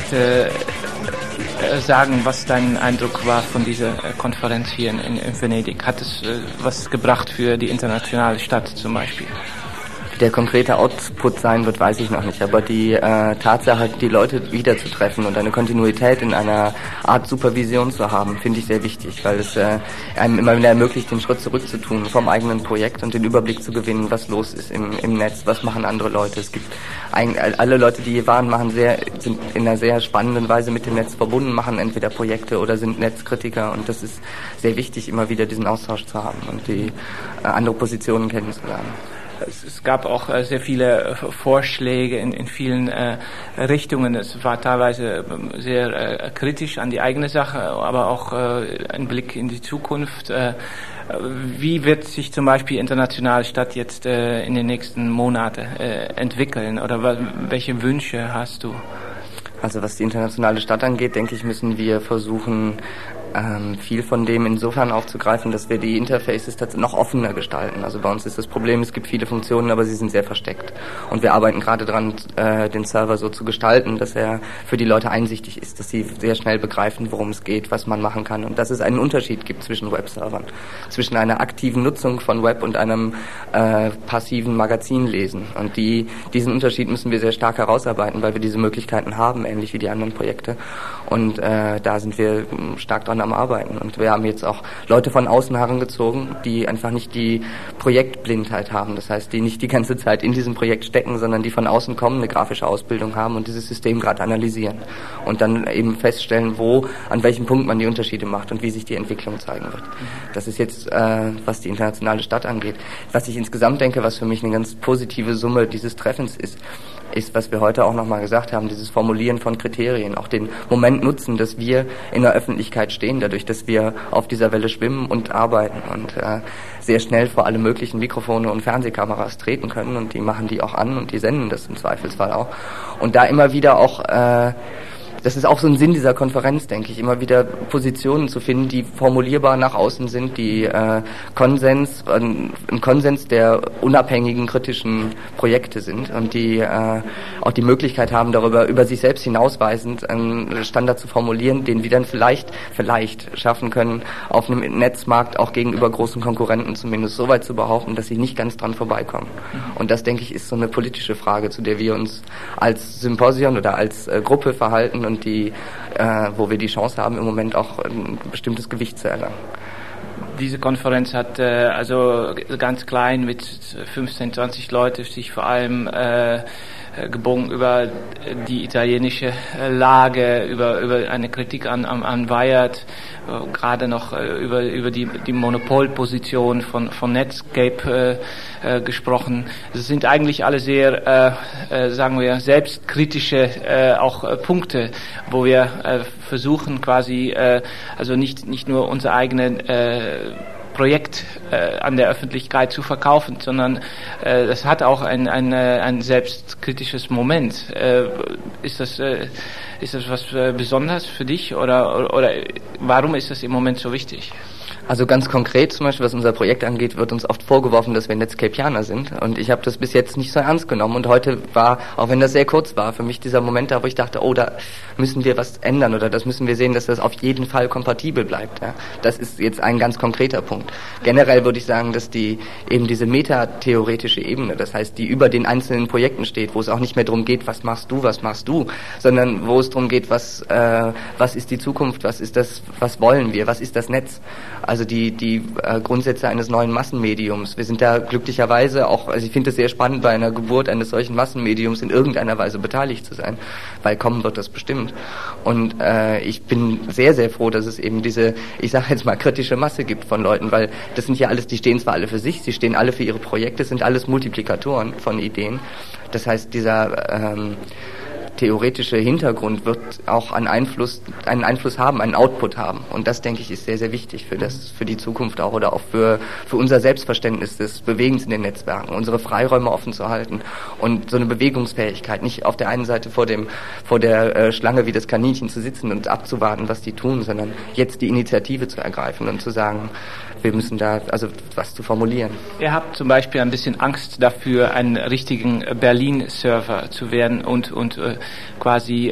sagen, was dein Eindruck war von dieser Konferenz hier in Venedig? Hat es was gebracht für die Internationale Stadt zum Beispiel? Der konkrete Output sein wird, weiß ich noch nicht, aber die Tatsache, die Leute wiederzutreffen und eine Kontinuität in einer Art Supervision zu haben, finde ich sehr wichtig, weil es einem immer wieder ermöglicht, den Schritt zurück zu tun vom eigenen Projekt und den Überblick zu gewinnen, was los ist im Netz, was machen andere Leute. Es gibt alle Leute, die hier waren, sind in einer sehr spannenden Weise mit dem Netz verbunden, machen entweder Projekte oder sind Netzkritiker, und das ist sehr wichtig, immer wieder diesen Austausch zu haben und die andere Positionen kennenzulernen. Es gab auch sehr viele Vorschläge in vielen Richtungen. Es war teilweise sehr kritisch an die eigene Sache, aber auch ein Blick in die Zukunft. Wie wird sich zum Beispiel Internationale Stadt jetzt in den nächsten Monaten entwickeln, oder welche Wünsche hast du? Also was die Internationale Stadt angeht, denke ich, müssen wir versuchen, viel von dem insofern aufzugreifen, dass wir die Interfaces noch offener gestalten. Also bei uns ist das Problem, es gibt viele Funktionen, aber sie sind sehr versteckt. Und wir arbeiten gerade dran, den Server so zu gestalten, dass er für die Leute einsichtig ist, dass sie sehr schnell begreifen, worum es geht, was man machen kann. Und dass es einen Unterschied gibt zwischen Webservern, zwischen einer aktiven Nutzung von Web und einem passiven Magazinlesen. Und diesen Unterschied müssen wir sehr stark herausarbeiten, weil wir diese Möglichkeiten haben, ähnlich wie die anderen Projekte. Und da sind wir stark dran am Arbeiten. Und wir haben jetzt auch Leute von außen herangezogen, die einfach nicht die Projektblindheit haben. Das heißt, die nicht die ganze Zeit in diesem Projekt stecken, sondern die von außen kommen, eine grafische Ausbildung haben und dieses System gerade analysieren. Und dann eben feststellen, an welchem Punkt man die Unterschiede macht und wie sich die Entwicklung zeigen wird. Das ist jetzt, was die Internationale Stadt angeht. Was ich insgesamt denke, was für mich eine ganz positive Summe dieses Treffens ist, was wir heute auch nochmal gesagt haben, dieses Formulieren von Kriterien, auch den Moment nutzen, dass wir in der Öffentlichkeit stehen, dadurch, dass wir auf dieser Welle schwimmen und arbeiten und sehr schnell vor alle möglichen Mikrofone und Fernsehkameras treten können, und die machen die auch an und die senden das im Zweifelsfall auch. Und da immer wieder auch das ist auch so ein Sinn dieser Konferenz, denke ich, immer wieder Positionen zu finden, die formulierbar nach außen sind, die ein Konsens der unabhängigen kritischen Projekte sind und die auch die Möglichkeit haben, darüber über sich selbst hinausweisend einen Standard zu formulieren, den wir dann vielleicht schaffen können, auf einem Netzmarkt auch gegenüber großen Konkurrenten zumindest so weit zu behaupten, dass sie nicht ganz dran vorbeikommen. Und das, denke ich, ist so eine politische Frage, zu der wir uns als Symposion oder als Gruppe verhalten und wo wir die Chance haben, im Moment auch ein bestimmtes Gewicht zu erlangen. Diese Konferenz hat also ganz klein mit 15, 20 Leute sich vor allem gebogen über die italienische Lage, über eine Kritik an Wired, gerade noch über die Monopolposition von Netscape gesprochen. Es sind eigentlich alle sehr, sagen wir, selbstkritische auch Punkte, wo wir versuchen quasi, also nicht nur unsere eigenen Projekt an der Öffentlichkeit zu verkaufen, sondern das hat auch ein selbstkritisches Moment. Ist das was Besonderes für dich oder warum ist das im Moment so wichtig? Also ganz konkret zum Beispiel, was unser Projekt angeht, wird uns oft vorgeworfen, dass wir Netscapianer sind. Und ich habe das bis jetzt nicht so ernst genommen. Und heute war, auch wenn das sehr kurz war, für mich dieser Moment da, wo ich dachte, oh, da müssen wir was ändern oder das müssen wir sehen, dass das auf jeden Fall kompatibel bleibt. Ja. Das ist jetzt ein ganz konkreter Punkt. Generell würde ich sagen, dass eben diese metatheoretische Ebene, das heißt, die über den einzelnen Projekten steht, wo es auch nicht mehr darum geht, was machst du, sondern wo es darum geht, was ist die Zukunft, was ist das, was wollen wir, was ist das Netz? Also die Grundsätze eines neuen Massenmediums. Wir sind da glücklicherweise auch, also ich finde es sehr spannend, bei einer Geburt eines solchen Massenmediums in irgendeiner Weise beteiligt zu sein, weil kommen wird das bestimmt. Und ich bin sehr, sehr froh, dass es eben diese, ich sage jetzt mal, kritische Masse gibt von Leuten, weil das sind ja alles, die stehen zwar alle für sich, sie stehen alle für ihre Projekte, sind alles Multiplikatoren von Ideen. Das heißt, dieser theoretische Hintergrund wird auch einen Einfluss haben, einen Output haben. Und das, denke ich, ist sehr, sehr wichtig für die Zukunft auch oder auch für unser Selbstverständnis des Bewegens in den Netzwerken, unsere Freiräume offen zu halten und so eine Bewegungsfähigkeit, nicht auf der einen Seite vor der Schlange wie das Kaninchen zu sitzen und abzuwarten, was die tun, sondern jetzt die Initiative zu ergreifen und zu sagen, wir müssen da also was zu formulieren. Ihr habt zum Beispiel ein bisschen Angst dafür, einen richtigen Berlin-Server zu werden und quasi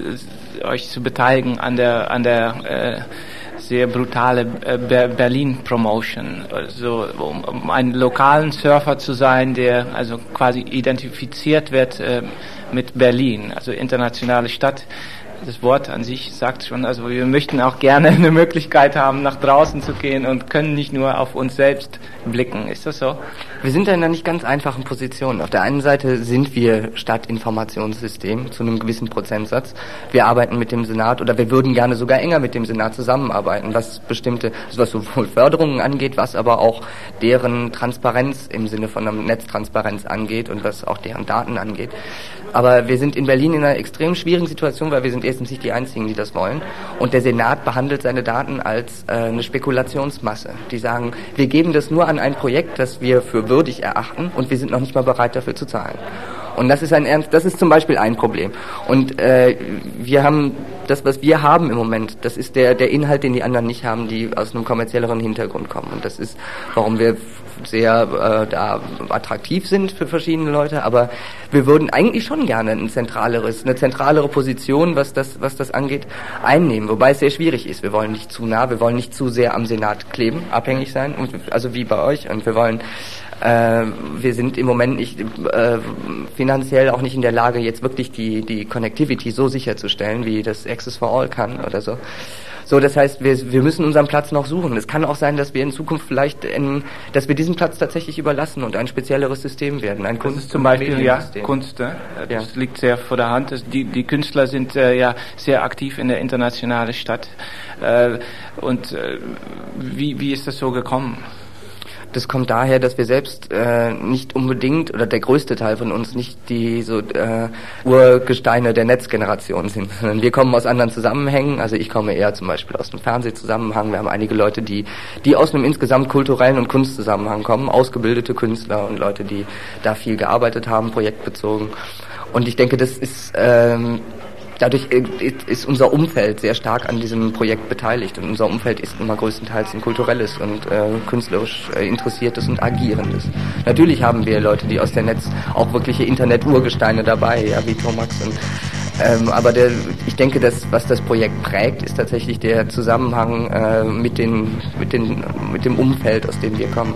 euch zu beteiligen an der sehr brutale Berlin-Promotion. Also um einen lokalen Surfer zu sein, der also quasi identifiziert wird mit Berlin, also internationale Stadt. Das Wort an sich sagt schon, also wir möchten auch gerne eine Möglichkeit haben, nach draußen zu gehen und können nicht nur auf uns selbst blicken. Ist das so? Wir sind da in einer nicht ganz einfachen Position. Auf der einen Seite sind wir Stadtinformationssystem zu einem gewissen Prozentsatz. Wir arbeiten mit dem Senat oder wir würden gerne sogar enger mit dem Senat zusammenarbeiten, was sowohl Förderungen angeht, was aber auch deren Transparenz im Sinne von einer Netztransparenz angeht und was auch deren Daten angeht. Aber wir sind in Berlin in einer extrem schwierigen Situation, weil wir sind erstens nicht die Einzigen, die das wollen. Und der Senat behandelt seine Daten als eine Spekulationsmasse. Die sagen, wir geben das nur an ein Projekt, das wir für würdig erachten und wir sind noch nicht mal bereit, dafür zu zahlen. Und das ist zum Beispiel ein Problem. Und wir haben das, was wir haben im Moment, das ist der Inhalt, den die anderen nicht haben, die aus einem kommerzielleren Hintergrund kommen. Und das ist, warum wir sehr da attraktiv sind für verschiedene Leute, aber wir würden eigentlich schon gerne eine zentralere Position, was das angeht, einnehmen, wobei es sehr schwierig ist. Wir wollen nicht zu nah, wir wollen nicht zu sehr am Senat kleben, abhängig sein, also wie bei euch, und wir sind im Moment nicht finanziell auch nicht in der Lage, jetzt wirklich die Connectivity so sicherzustellen, wie das Access for All kann oder so. So, das heißt, wir müssen unseren Platz noch suchen. Es kann auch sein, dass wir in Zukunft vielleicht, dass wir diesen Platz tatsächlich überlassen und ein spezielleres System werden. Ein Kunst, das ist zum Beispiel Kunst. Das liegt sehr vor der Hand. Die Künstler sind sehr aktiv in der internationalen Stadt. Wie ist das so gekommen? Das kommt daher, dass wir selbst nicht unbedingt, oder der größte Teil von uns, nicht die Urgesteine der Netzgeneration sind, sondern wir kommen aus anderen Zusammenhängen. Also ich komme eher zum Beispiel aus einem Fernsehzusammenhang. Wir haben einige Leute, die aus einem insgesamt kulturellen und Kunstzusammenhang kommen, ausgebildete Künstler und Leute, die da viel gearbeitet haben, projektbezogen. Und ich denke, das ist dadurch ist unser Umfeld sehr stark an diesem Projekt beteiligt und unser Umfeld ist immer größtenteils ein kulturelles und künstlerisch interessiertes und agierendes. Natürlich haben wir Leute, die aus der Netz auch wirkliche Internet-Urgesteine dabei, ja, wie Tomax aber ich denke, was das Projekt prägt, ist tatsächlich der Zusammenhang mit dem Umfeld, aus dem wir kommen.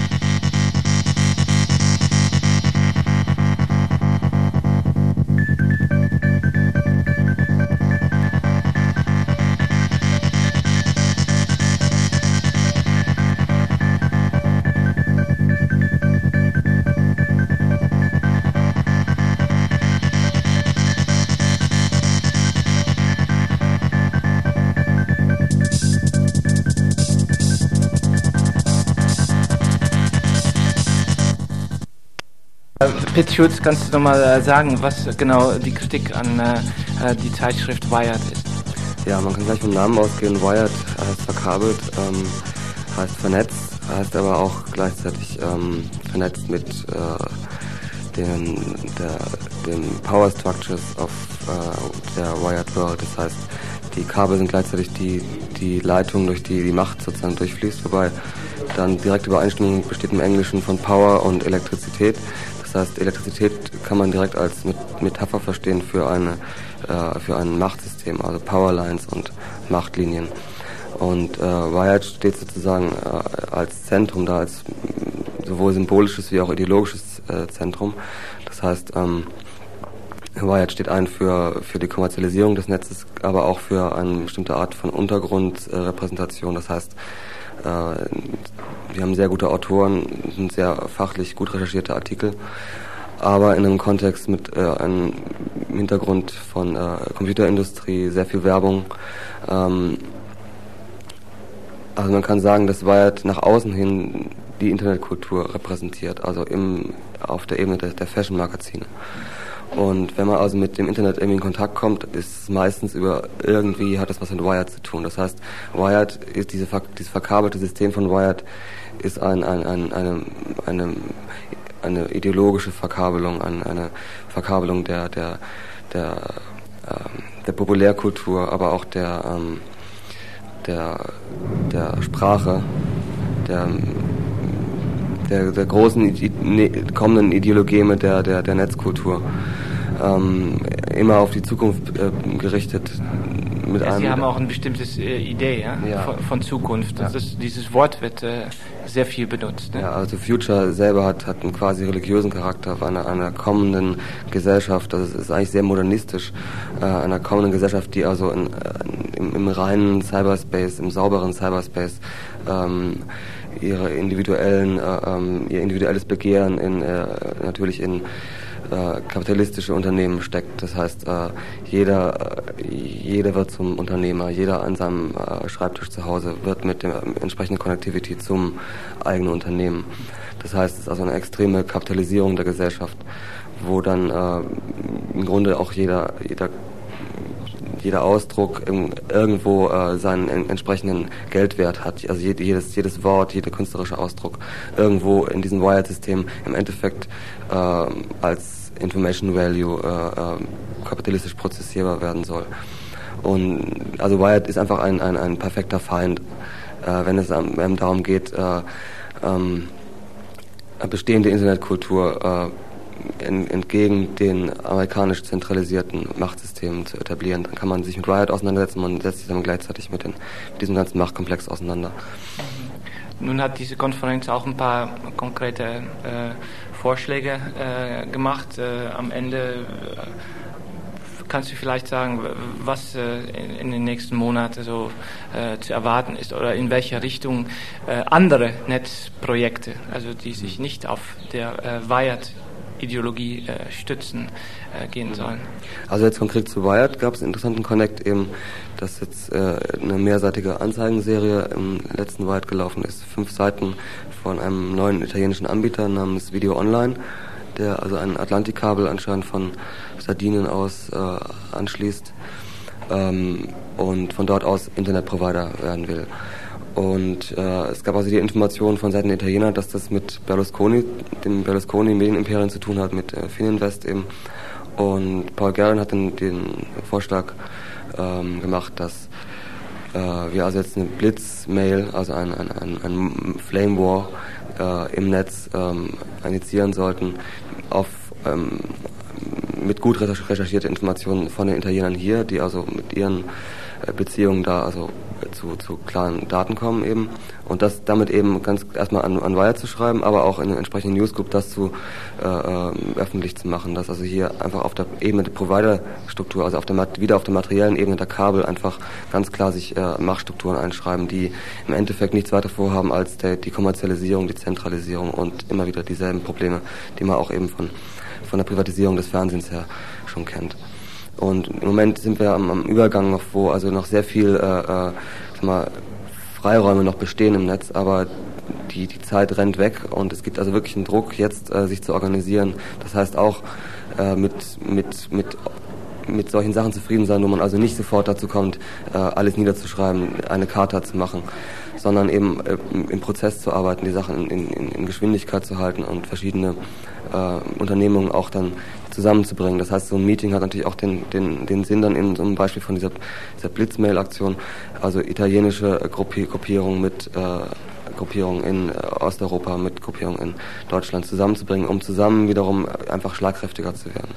Pitt Schulz, kannst du nochmal sagen, was genau die Kritik an die Zeitschrift Wired ist? Ja, man kann gleich vom Namen ausgehen. Wired heißt verkabelt. heißt vernetzt, heißt aber auch gleichzeitig vernetzt mit den Power Structures auf der Wired World. Das heißt, die Kabel sind gleichzeitig die Leitung, durch die die Macht sozusagen durchfließt, wobei dann direkte Übereinstimmung besteht im Englischen von Power und Elektrizität. Das heißt, Elektrizität kann man direkt als Metapher verstehen für ein Machtsystem, also Powerlines und Machtlinien. Und Wired steht sozusagen als Zentrum da, als sowohl symbolisches wie auch ideologisches Zentrum. Das heißt, Wired steht ein für die Kommerzialisierung des Netzes, aber auch für eine bestimmte Art von Untergrundrepräsentation. Das heißt, wir haben sehr gute Autoren, sind sehr fachlich gut recherchierte Artikel, aber in einem Kontext mit einem Hintergrund von Computerindustrie, sehr viel Werbung. Also man kann sagen, dass Wired nach außen hin die Internetkultur repräsentiert, also auf der Ebene der Fashion-Magazine. Und wenn man also mit dem Internet irgendwie in Kontakt kommt, ist es meistens hat das was mit Wired zu tun. Das heißt, Wired ist dieses verkabelte System von Wired ist eine ideologische Verkabelung, eine Verkabelung der Populärkultur, aber auch der Sprache, der großen kommenden Ideologeme der Netzkultur, immer auf die Zukunft gerichtet. Sie haben auch eine bestimmte Idee von Zukunft. Ja. Dieses Wort wird sehr viel benutzt. Ne? Ja, also Future selber hat einen quasi religiösen Charakter einer kommenden Gesellschaft. Das ist eigentlich sehr modernistisch, einer kommenden Gesellschaft, die also im reinen Cyberspace, im sauberen Cyberspace ihr individuelles Begehren natürlich in kapitalistische Unternehmen steckt. Das heißt, jeder wird zum Unternehmer, jeder an seinem Schreibtisch zu Hause wird mit der entsprechenden Connectivity zum eigenen Unternehmen. Das heißt, es ist also eine extreme Kapitalisierung der Gesellschaft, wo dann im Grunde auch jeder Ausdruck irgendwo seinen entsprechenden Geldwert hat. Also jedes Wort, jeder künstlerische Ausdruck irgendwo in diesem Wired-System im Endeffekt als Information Value kapitalistisch prozessierbar werden soll. Und also Wired ist einfach ein perfekter Feind, wenn es einem darum geht, bestehende Internetkultur entgegen den amerikanisch zentralisierten Machtsystemen zu etablieren. Dann kann man sich mit Wired auseinandersetzen, man setzt sich dann gleichzeitig mit diesem ganzen Machtkomplex auseinander. Nun hat diese Konferenz auch ein paar konkrete Vorschläge gemacht. Am Ende kannst du vielleicht sagen, was in den nächsten Monaten so zu erwarten ist oder in welche Richtung andere Netzprojekte, also die sich nicht auf der Wired-Ideologie stützen, gehen sollen. Also jetzt konkret zu Wired gab es einen interessanten Connect eben, dass jetzt eine mehrseitige Anzeigenserie im letzten Wired gelaufen ist. 5 Seiten von einem neuen italienischen Anbieter namens Video Online, der also ein Atlantikkabel anscheinend von Sardinien aus anschließt und von dort aus Internetprovider werden will. Und es gab also die Information von Seiten der Italiener, dass das mit dem Berlusconi Medienimperium zu tun hat, mit Fininvest eben. Und Paul Gerren hat dann den Vorschlag gemacht, dass wir also jetzt eine Blitzmail, also ein Flame War im Netz initiieren sollten, mit gut recherchierten Informationen von den Italienern hier, die also mit ihren Beziehungen da also zu klaren Daten kommen eben, und das damit eben ganz erstmal an Wired zu schreiben, aber auch in einer entsprechenden Newsgroup das öffentlich zu machen, dass also hier einfach auf der Ebene der Provider-Struktur, also wieder auf der materiellen Ebene der Kabel einfach ganz klar sich Machtstrukturen einschreiben, die im Endeffekt nichts weiter vorhaben als die Kommerzialisierung, die Zentralisierung und immer wieder dieselben Probleme, die man auch eben von der Privatisierung des Fernsehens her schon kennt. Und im Moment sind wir am Übergang noch, wo also noch sehr viel Freiräume noch bestehen im Netz, aber die Zeit rennt weg und es gibt also wirklich einen Druck, jetzt sich zu organisieren. Das heißt auch mit solchen Sachen zufrieden sein, wo man also nicht sofort dazu kommt, alles niederzuschreiben, eine Charta zu machen, sondern eben im Prozess zu arbeiten, die Sachen in Geschwindigkeit zu halten und verschiedene Unternehmungen auch dann zusammenzubringen. Das heißt, so ein Meeting hat natürlich auch den Sinn dann in so einem Beispiel von dieser Blitzmail-Aktion, also italienische Gruppierungen mit Gruppierungen in Osteuropa mit Gruppierungen in Deutschland zusammenzubringen, um zusammen wiederum einfach schlagkräftiger zu werden.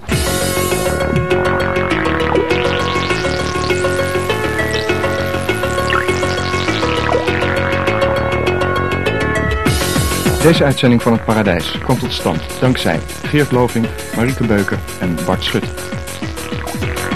Deze uitzending van Het Paradijs kwam tot stand dankzij Geert Lovink, Marieke Beuken en Bart Schut.